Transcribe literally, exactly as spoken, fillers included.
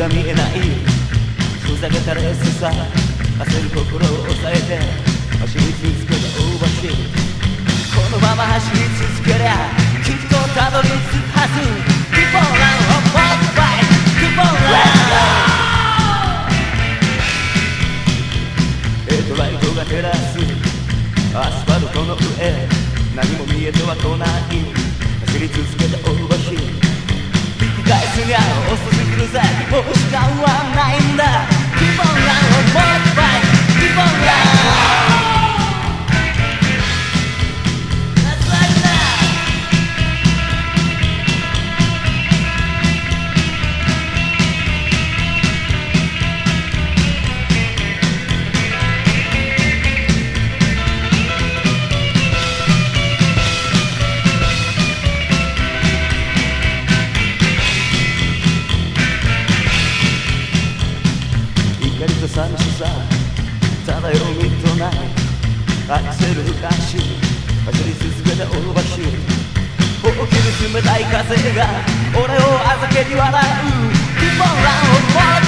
が見えないふざけたレースさ、焦る心を抑えて走り続けた大橋、このまま走り続けりゃきっとたどり着くはず。 Keep on run, on both sides, keep on run。 ヘッドライトが照らすアスファルトの上、何も見えては来ない走り続けた大橋、引き返すにゃ遅すぎるぜ、もう時間はないんだ。 Keep on run, on both sides, keep on run。怒りと寂しさ漂うミッドナイト、アクセルふかし走り続けた大橋、大きな冷たい風が俺をあざけに笑う。 Keep on run, on both